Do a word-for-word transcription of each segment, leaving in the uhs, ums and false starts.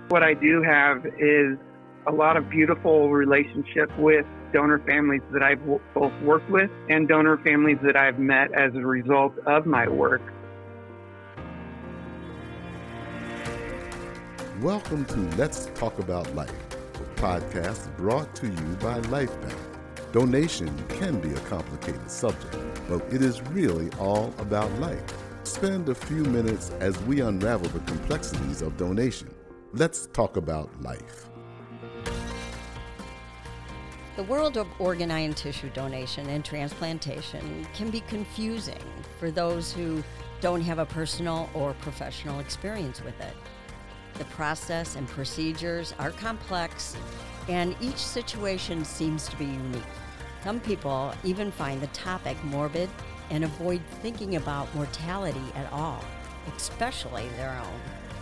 What I do have is a lot of beautiful relationship with donor families that I've w- both worked with and donor families that I've met as a result of my work. Welcome to Let's Talk About Life, a podcast brought to you by LifeBank. Donation can be a complicated subject, but it is really all about life. Spend a few minutes as we unravel the complexities of donation. Let's talk about life. The world of organ, eye, and tissue donation and transplantation can be confusing for those who don't have a personal or professional experience with it. The process and procedures are complex, and each situation seems to be unique. Some people even find the topic morbid and avoid thinking about mortality at all, especially their own.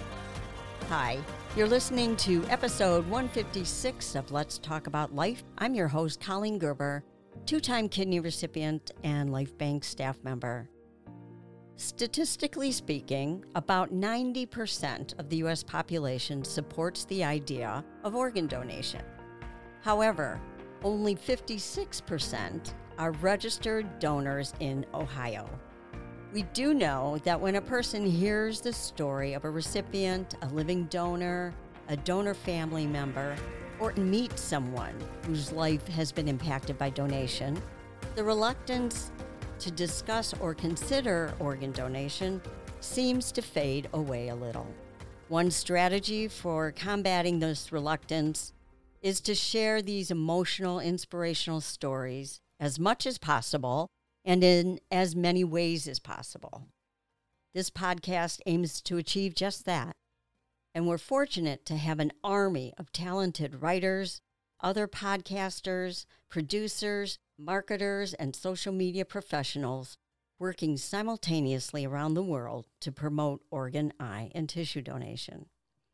Hi, you're listening to episode one fifty-six of Let's Talk About Life. I'm your host, Colleen Gerber, two-time kidney recipient and LifeBank staff member. Statistically speaking, about ninety percent of the U S population supports the idea of organ donation. However, only fifty-six percent are registered donors in Ohio. We do know that when a person hears the story of a recipient, a living donor, a donor family member, or meets someone whose life has been impacted by donation, the reluctance to discuss or consider organ donation seems to fade away a little. One strategy for combating this reluctance is to share these emotional, inspirational stories as much as possible and in as many ways as possible. This podcast aims to achieve just that, and we're fortunate to have an army of talented writers, other podcasters, producers, marketers, and social media professionals working simultaneously around the world to promote organ, eye, and tissue donation.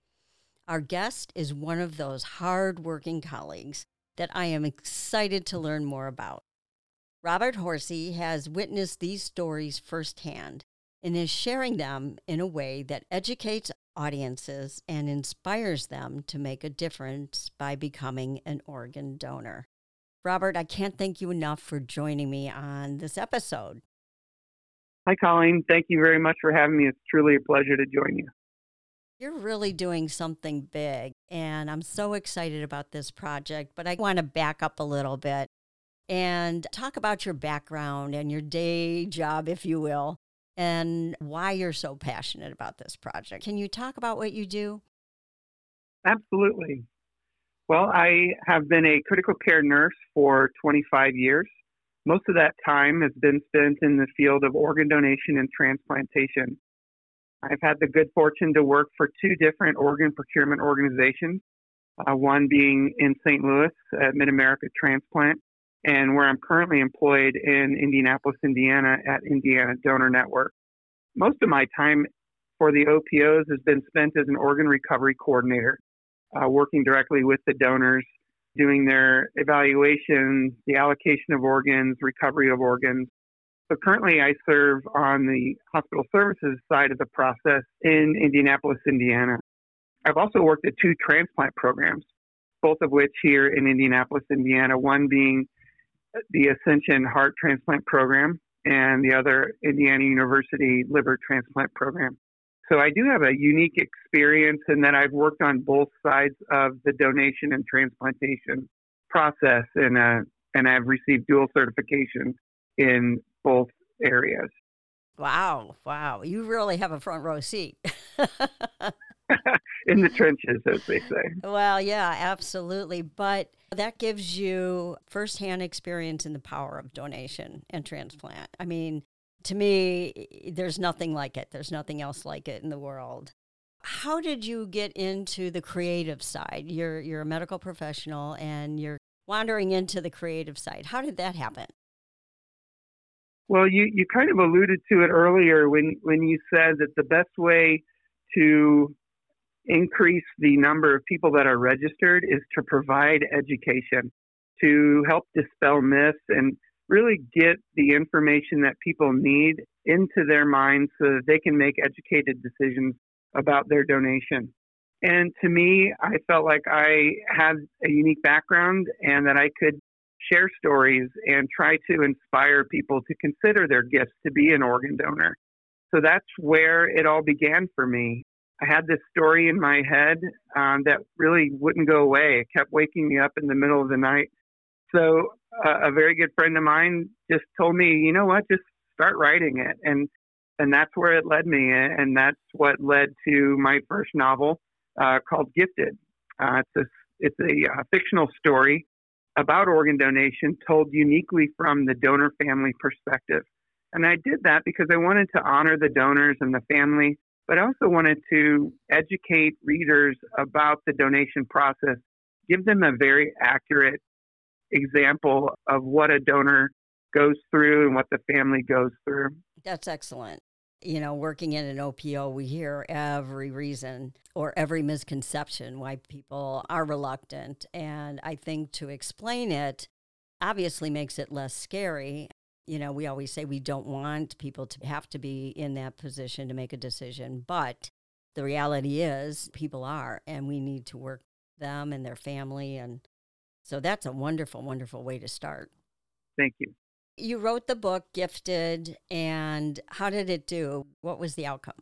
Our guest is one of those hard-working colleagues that I am excited to learn more about. Robert Horsey has witnessed these stories firsthand and is sharing them in a way that educates audiences and inspires them to make a difference by becoming an organ donor. Robert, I can't thank you enough for joining me on this episode. Hi, Colleen. Thank you very much for having me. It's truly a pleasure to join you. You're really doing something big, and I'm so excited about this project, but I want to back up a little bit and talk about your background and your day job, if you will, and why you're so passionate about this project. Can you talk about what you do? Absolutely. Well, I have been a critical care nurse for twenty-five years. Most of that time has been spent in the field of organ donation and transplantation. I've had the good fortune to work for two different organ procurement organizations, uh, one being in Saint Louis at Mid-America Transplant, and where I'm currently employed in Indianapolis, Indiana at Indiana Donor Network. Most of my time for the O P Os has been spent as an organ recovery coordinator, uh, working directly with the donors, doing their evaluation, the allocation of organs, recovery of organs. So currently I serve on the hospital services side of the process in Indianapolis, Indiana. I've also worked at two transplant programs, both of which here in Indianapolis, Indiana, one being the Ascension Heart Transplant Program and the other Indiana University Liver Transplant Program. So I do have a unique experience in that I've worked on both sides of the donation and transplantation process, and uh, and I've received dual certification in both areas. Wow, wow. You really have a front row seat. In the trenches, as they say. Well, yeah, absolutely. But that gives you firsthand experience in the power of donation and transplant. I mean, to me, there's nothing like it. There's nothing else like it in the world. How did you get into the creative side? You're you're a medical professional and you're wandering into the creative side. How did that happen? Well, you, you kind of alluded to it earlier when, when you said that the best way to increase the number of people that are registered is to provide education, to help dispel myths and really get the information that people need into their minds so that they can make educated decisions about their donation. And to me, I felt like I had a unique background and that I could share stories and try to inspire people to consider their gifts to be an organ donor. So that's where it all began for me. I had this story in my head um, that really wouldn't go away. It kept waking me up in the middle of the night. So uh, a very good friend of mine just told me, you know what, just start writing it. And and that's where it led me. And that's what led to my first novel uh, called Gifted. Uh, it's a, it's a uh, fictional story about organ donation told uniquely from the donor family perspective. And I did that because I wanted to honor the donors and the family, but I also wanted to educate readers about the donation process, give them a very accurate example of what a donor goes through and what the family goes through. That's excellent. You know, working in an O P O, we hear every reason or every misconception why people are reluctant. And I think to explain it obviously makes it less scary. You know, we always say we don't want people to have to be in that position to make a decision. But the reality is people are, and we need to work with them and their family. And so that's a wonderful, wonderful way to start. Thank you. You wrote the book, Gifted, and how did it do? What was the outcome?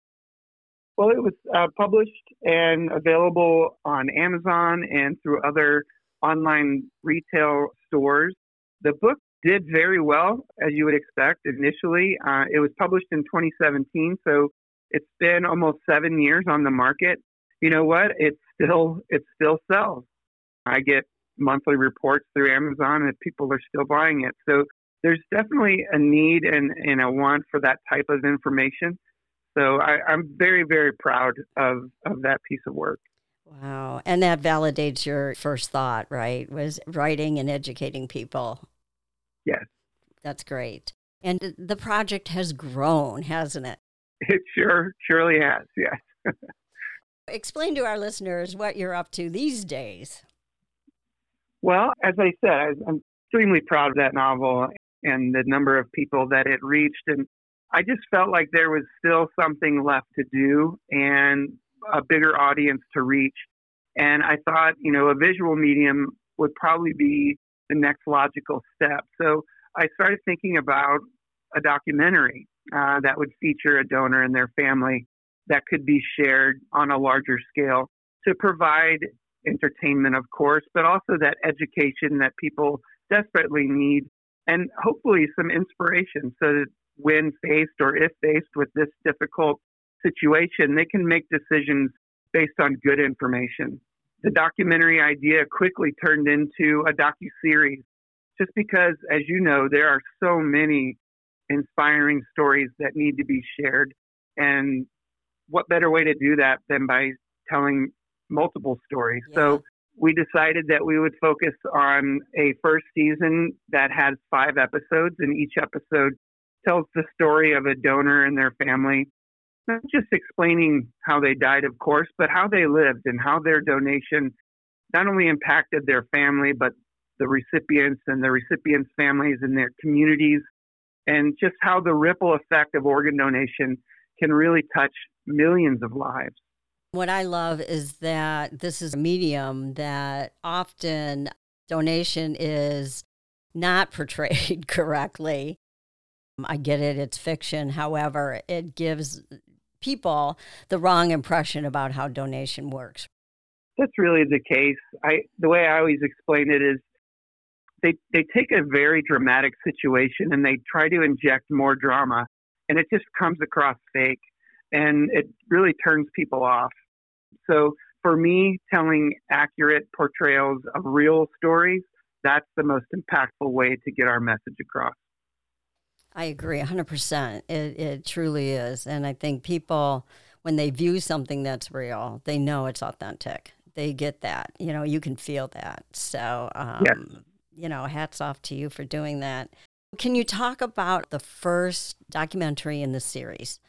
Well, it was uh, published and available on Amazon and through other online retail stores. The book did very well, as you would expect initially. Uh, it was published in twenty seventeen, so it's been almost seven years on the market. You know what? It still it still sells. I get monthly reports through Amazon that people are still buying it. So there's definitely a need and, and a want for that type of information. So I, I'm very, very proud of, of that piece of work. Wow. And that validates your first thought, right? Was writing and educating people. Yes. That's great. And the project has grown, hasn't it? It sure, surely has, yes. Explain to our listeners what you're up to these days. Well, as I said, I'm extremely proud of that novel and the number of people that it reached. And I just felt like there was still something left to do and a bigger audience to reach. And I thought, you know, a visual medium would probably be the next logical step. So I started thinking about a documentary uh, that would feature a donor and their family that could be shared on a larger scale to provide entertainment, of course, but also that education that people desperately need, and hopefully some inspiration so that when faced or if faced with this difficult situation, they can make decisions based on good information. The documentary idea quickly turned into a docuseries just because, as you know, there are so many inspiring stories that need to be shared. And what better way to do that than by telling multiple stories? Yeah. So we decided that we would focus on a first season that has five episodes, and each episode tells the story of a donor and their family, not just explaining how they died, of course, but how they lived and how their donation not only impacted their family, but the recipients and the recipients' families and their communities, and just how the ripple effect of organ donation can really touch millions of lives. What I love is that this is a medium that often donation is not portrayed correctly. I get it, it's fiction. However, it gives people the wrong impression about how donation works. That's really the case. I the way I always explain it is they they take a very dramatic situation and they try to inject more drama, and it just comes across fake, and it really turns people off. So for me, telling accurate portrayals of real stories, that's the most impactful way to get our message across. I agree one hundred percent. It, it truly is. And I think people, when they view something that's real, they know it's authentic. They get that. You know, you can feel that. So, um, yes. you know, hats off to you for doing that. Can you talk about the first documentary in the series?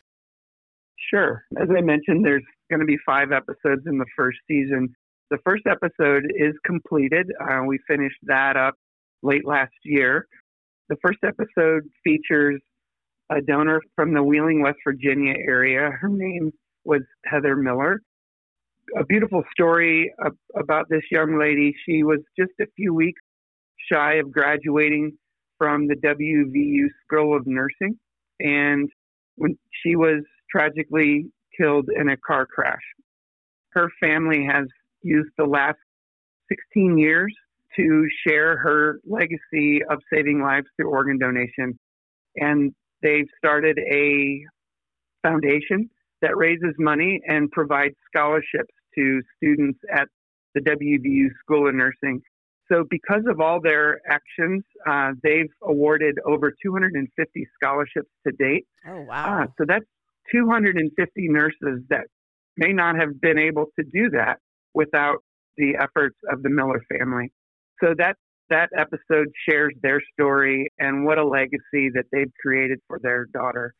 Sure. As I mentioned, there's going to be five episodes in the first season. The first episode is completed. Uh, we finished that up late last year. The first episode features a donor from the Wheeling, West Virginia area. Her name was Heather Miller. a beautiful story about this young lady. She was just a few weeks shy of graduating from the W V U School of Nursing, and when she was tragically killed in a car crash. Her family has used the last sixteen years to share her legacy of saving lives through organ donation, and they've started a foundation that raises money and provides scholarships to students at the W V U School of Nursing. So because of all their actions, uh, they've awarded over two hundred fifty scholarships to date. Oh, wow. Uh, so that's two hundred fifty nurses that may not have been able to do that without the efforts of the Miller family. So that, that episode shares their story and what a legacy that they've created for their daughter.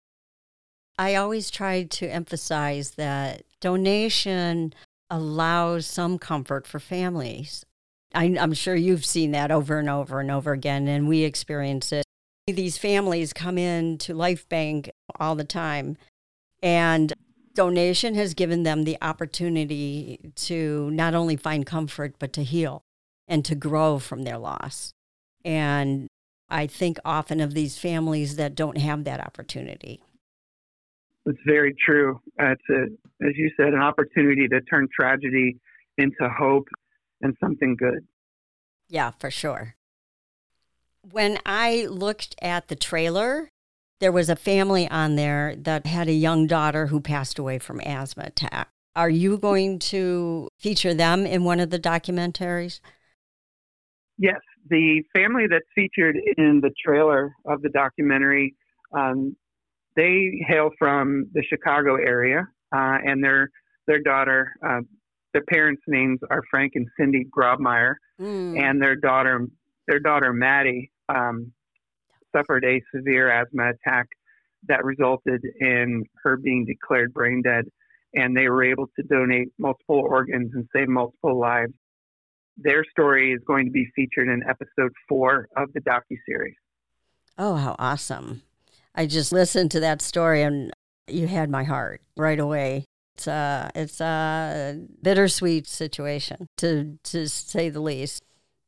I always try to emphasize that donation allows some comfort for families. I, I'm sure you've seen that over and over and over again, and we experience it. These families come in to LifeBank all the time, and donation has given them the opportunity to not only find comfort, but to heal and to grow from their loss. And I think often of these families that don't have that opportunity. It's very true. Uh, it's, a, as you said, an opportunity to turn tragedy into hope and something good. Yeah, for sure. When I looked at the trailer, there was a family on there that had a young daughter who passed away from asthma attack. Are you going to feature them in one of the documentaries? Yes, the family that's featured in the trailer of the documentary, um, they hail from the Chicago area, uh, and their their daughter, uh, their parents' names are Frank and Cindy Grobmeyer, mm. and their daughter, their daughter Maddie, um, suffered a severe asthma attack that resulted in her being declared brain dead, and they were able to donate multiple organs and save multiple lives. Their story is going to be featured in episode four of the docuseries. Oh, how awesome. I just listened to that story and you had my heart right away. It's a, it's a bittersweet situation, to, to say the least.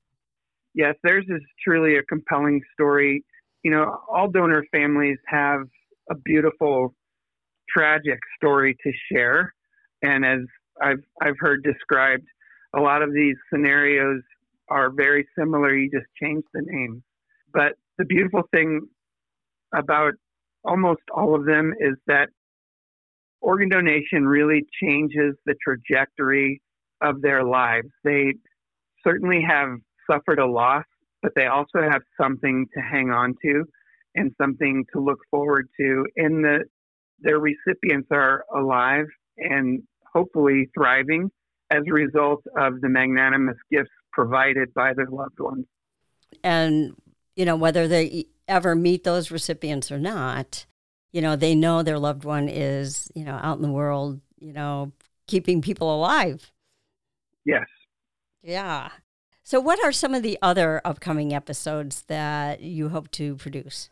Yes, theirs is truly a compelling story. You know, all donor families have a beautiful, tragic story to share. And as I've I've heard described, a lot of these scenarios are very similar. You just change the name. But the beautiful thing about almost all of them is that organ donation really changes the trajectory of their lives. They certainly have suffered a loss, but they also have something to hang on to and something to look forward to. And the, their recipients are alive and hopefully thriving as a result of the magnanimous gifts provided by their loved ones. And, you know, whether they ever meet those recipients or not, you know, they know their loved one is, you know, out in the world, you know, keeping people alive. Yes. Yeah. So what are some of the other upcoming episodes that you hope to produce?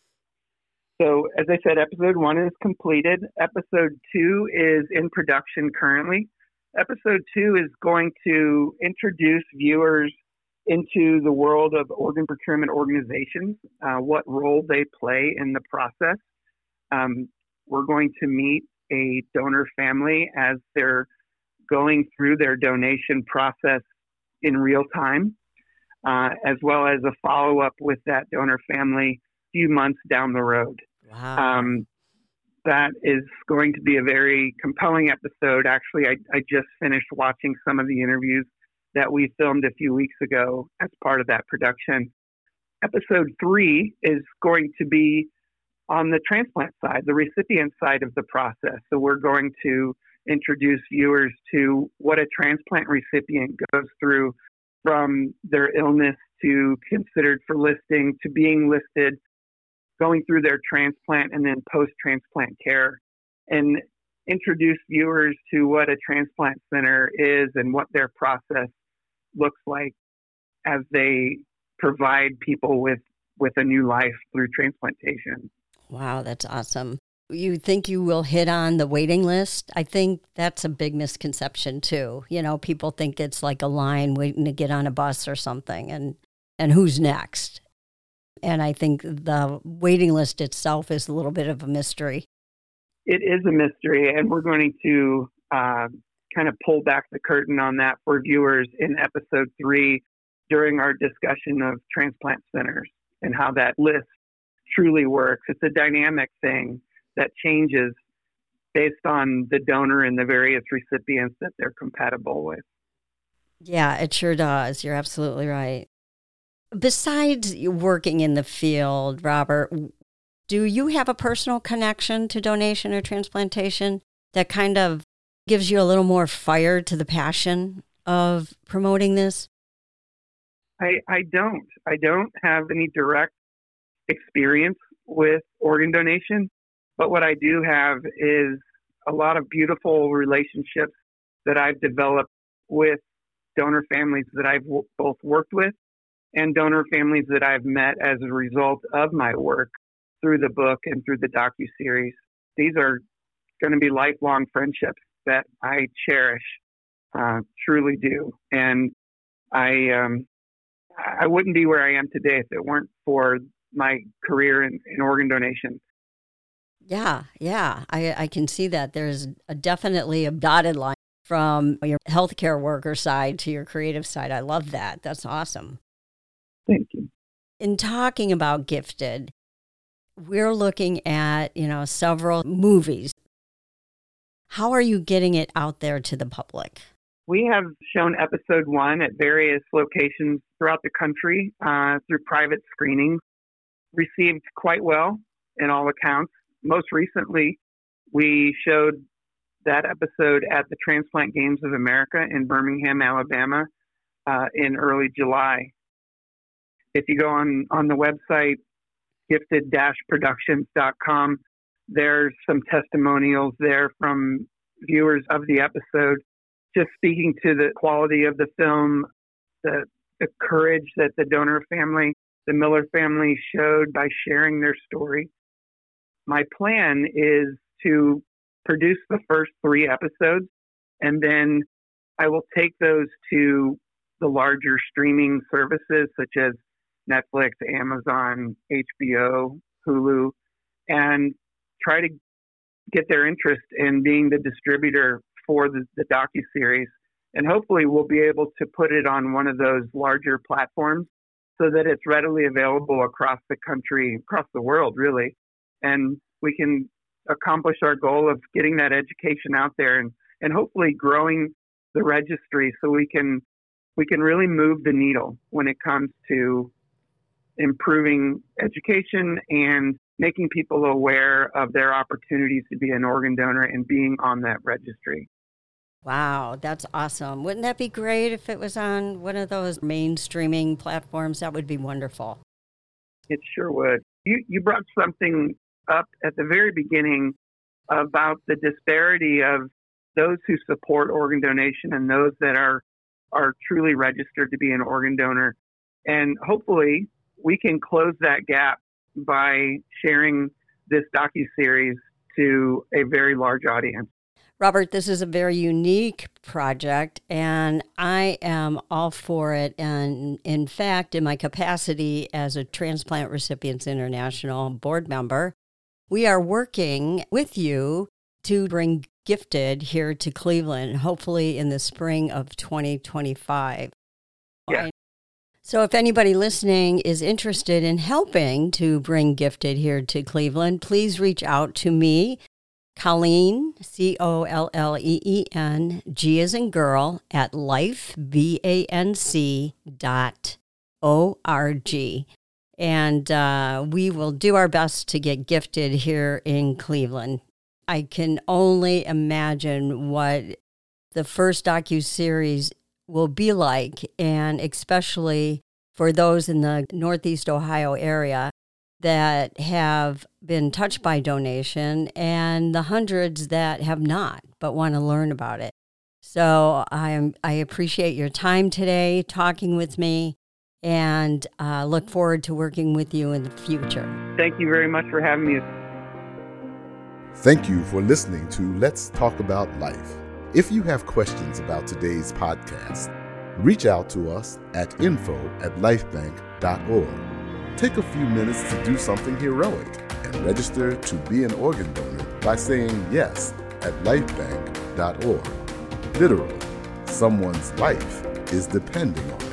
So, as I said, episode one is completed. Episode two is in production currently. Episode two is going to introduce viewers into the world of organ procurement organizations, uh, what role they play in the process. Um, we're going to meet a donor family as they're going through their donation process in real time, uh, as well as a follow-up with that donor family a few months down the road. Wow. Um, that is going to be a very compelling episode. Actually, I, I just finished watching some of the interviews that we filmed a few weeks ago as part of that production. Episode three is going to be on the transplant side, the recipient side of the process. So we're going to introduce viewers to what a transplant recipient goes through, from their illness to considered for listing to being listed, going through their transplant and then post-transplant care, and introduce viewers to what a transplant center is and what their process looks like as they provide people with, with a new life through transplantation. Wow, that's awesome. You think you will hit on the waiting list? I think that's a big misconception too. You know, people think it's like a line waiting to get on a bus or something, and, and who's next? And I think the waiting list itself is a little bit of a mystery. It is a mystery, and we're going to uh, kind of pull back the curtain on that for viewers in episode three during our discussion of transplant centers and how that list truly works. It's a dynamic thing that changes based on the donor and the various recipients that they're compatible with. Yeah, it sure does. You're absolutely right. Besides working in the field, Robert, do you have a personal connection to donation or transplantation that kind of gives you a little more fire to the passion of promoting this? I, I don't. I don't have any direct experience with organ donation, but what I do have is a lot of beautiful relationships that I've developed with donor families that I've w- both worked with and donor families that I've met as a result of my work through the book and through the docuseries. These are going to be lifelong friendships that I cherish, uh, truly do. And I um, I wouldn't be where I am today if it weren't for my career in, in organ donation. Yeah, yeah, I, I can see that. There's a, definitely a dotted line from your healthcare worker side to your creative side. I love that. That's awesome. Thank you. In talking about Gifted, we're looking at, you know, several movies. How are you getting it out there to the public? We have shown episode one at various locations throughout the country uh, through private screenings. Received quite well in all accounts. Most recently, we showed that episode at the Transplant Games of America in Birmingham, Alabama, uh, in early July. If you go on, on the website, gifted dash productions dot com, there's some testimonials there from viewers of the episode, just speaking to the quality of the film, the, the courage that the donor family, the Miller family showed by sharing their story. My plan is to produce the first three episodes, and then I will take those to the larger streaming services such as Netflix, Amazon, H B O, Hulu, and try to get their interest in being the distributor for the, the docuseries. And hopefully we'll be able to put it on one of those larger platforms so that it's readily available across the country, across the world, really. And we can accomplish our goal of getting that education out there and, and hopefully growing the registry so we can we can really move the needle when it comes to improving education and making people aware of their opportunities to be an organ donor and being on that registry. Wow, that's awesome. Wouldn't that be great if it was on one of those main streaming platforms? That would be wonderful. It sure would. You, you brought something up at the very beginning about the disparity of those who support organ donation and those that are are truly registered to be an organ donor. And hopefully we can close that gap by sharing this docuseries to a very large audience. Robert, this is a very unique project, and I am all for it. And in fact, in my capacity as a Transplant Recipients International board member, we are working with you to bring Gifted here to Cleveland, hopefully in the spring of twenty twenty-five. Yeah. So if anybody listening is interested in helping to bring Gifted here to Cleveland, please reach out to me, Colleen, C O L L E E N, G as in girl, at life, B A N C dot O R G. And uh, we will do our best to get Gifted here in Cleveland. I can only imagine what the first docuseries will be like, and especially for those in the Northeast Ohio area that have been touched by donation and the hundreds that have not but want to learn about it. So I I appreciate your time today talking with me, and uh, look forward to working with you in the future. Thank you very much for having me. Thank you for listening to Let's Talk About Life. If you have questions about today's podcast, reach out to us at info at lifebank dot org. Take a few minutes to do something heroic and register to be an organ donor by saying yes at lifebank dot org. Literally, someone's life is depending on it.